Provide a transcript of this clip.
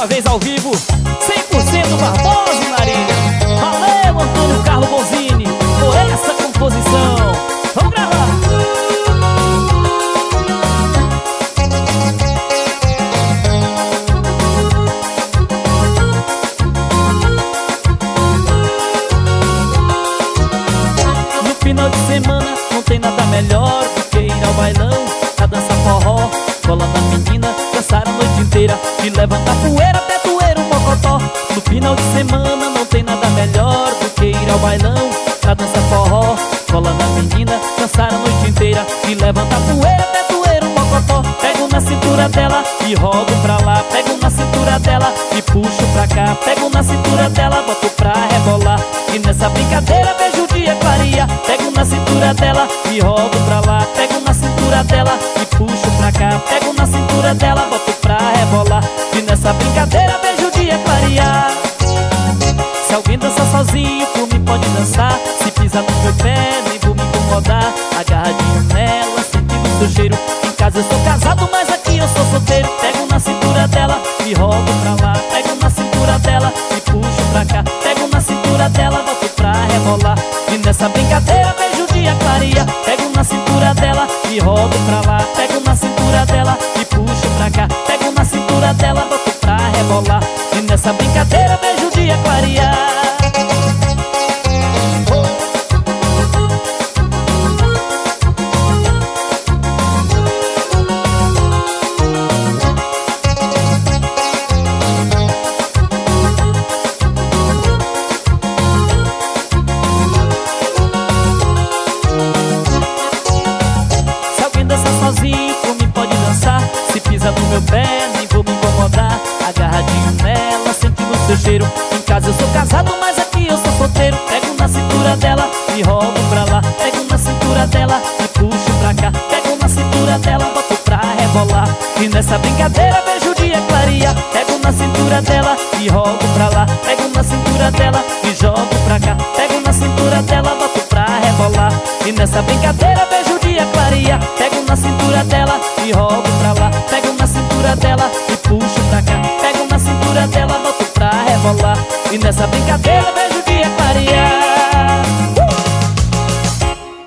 uma vez ao vivo, 100% Barbosa e Marília. Valeu, Antônio Carlos Bonzini, por essa composição. Vamos gravar. No final de semana não tem nada melhor do que ir ao bailão, pra dançar forró, cola na menina, dançar a noite inteira e levantar poeira até doer o mocotó. No final de semana não tem nada melhor do que ir ao bailão, pra dançar forró, cola na menina, dançar a noite inteira e levantar poeira até doer o mocotó. Pego na cintura dela e rodo pra lá, pego na cintura dela e puxo pra cá, pego na cintura dela, boto pra rebolar e nessa brincadeira vejo o dia clarear. Pego na cintura dela e rodo pra lá, pego na cintura dela e puxo pra cá, pego na cintura dela, boto pra rebolar e nessa brincadeira vejo o dia clarear. Se alguém dança sozinho, por mim pode dançar. Se pisar no meu pé, nem vou me incomodar. Agarradinho nela, sentindo seu cheiro. Em casa eu sou casado, mas aqui eu sou solteiro. Pego na cintura dela e rodo pra lá, pego na cintura dela e puxo pra cá, pego na cintura dela, boto pra rebolar e nessa brincadeira vejo o dia clarear. Pego na cintura dela e rodo pra lá, pego na cintura dela e puxo pra cá, pego na cintura dela, boto pra rebolar e nessa brincadeira vejo o dia clarear. Sozinho, por mim pode dançar. Se pisa no meu pé, nem vou me incomodar. Agarradinho nela, sentindo seu cheiro. Em casa eu sou casado, mas aqui eu sou solteiro. Pego na cintura dela e rodo pra lá, pego na cintura dela e puxo pra cá, pego na cintura dela, boto pra rebolar e nessa brincadeira vejo o dia clarear. Pego na cintura dela e rodo pra lá, pego na cintura dela e jogo pra cá, pego na cintura dela, boto pra rebolar e nessa brincadeira vejo o dia clarear. Pego na cintura dela e rodo pra lá, pego na cintura dela e puxo pra cá, pego na cintura dela, boto pra rebolar e nessa brincadeira